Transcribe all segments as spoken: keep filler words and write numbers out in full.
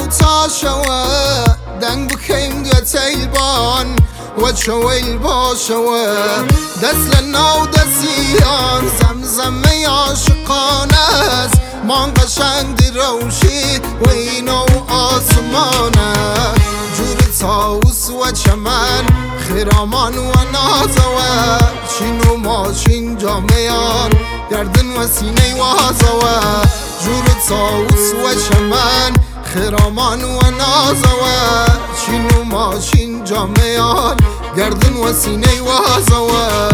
تا شوا دنگ بخیم دوتیلبان و چویل باشوا دست لناو دستیان زمزمه عاشقانه است مان قشنگ دی روشی و اینو آسمانه جور تاوس و چمن خرامان و نازوه چین و ماشین جامعان گردن و سینه وازوه جور تاوس و چمن خرامان و نازوه چین و ماشین جامعان گردن و سینه وازوه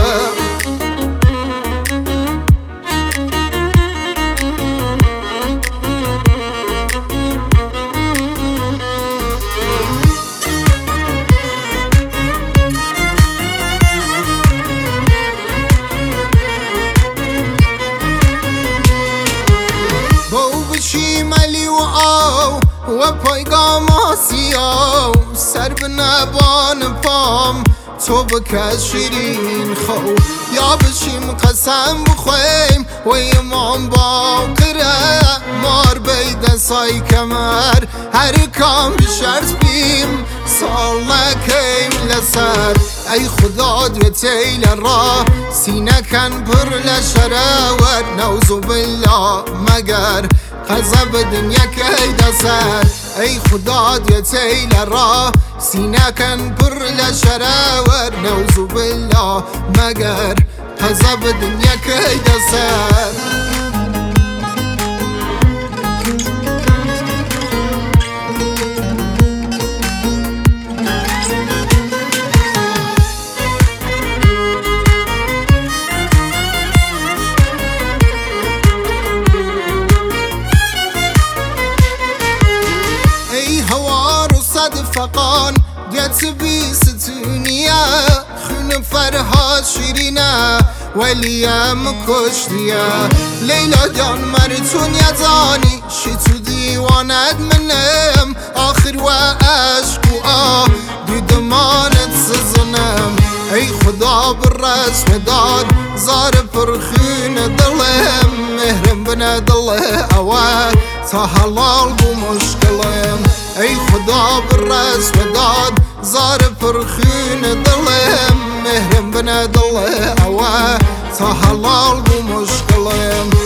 ملی و آو و پایگام آسیا سر به نبان پام تو بکش شیرین خو یا بشیم قسم بخویم و ایمان باقره مار بید سای کمر هر کام بشرط بیم سال نکیم لسر ای خدا دوتیل را سینه کن پر لشره و نوزو بالله مگر غضب دنیا که سر ای خدا دوتیل را سینه کن پر لشره و نوزو بالله مگر غضب دنیا که سر فقان گت بیستونیه خون فرهاد شیرینه ولیم کشتیه لیلا جان مرتون یزانی شی تو دیوانت منم آخر و عشق و آه دیدمانت سزنم ای خدا بالرسم داد زار پرخون دلم مهرم بنا دله اوه تا حلال بو مشکلم ای خدا بالرسم داد زار پرخون دلم مهرم بنا دله اوه تا حلال بو مشکلم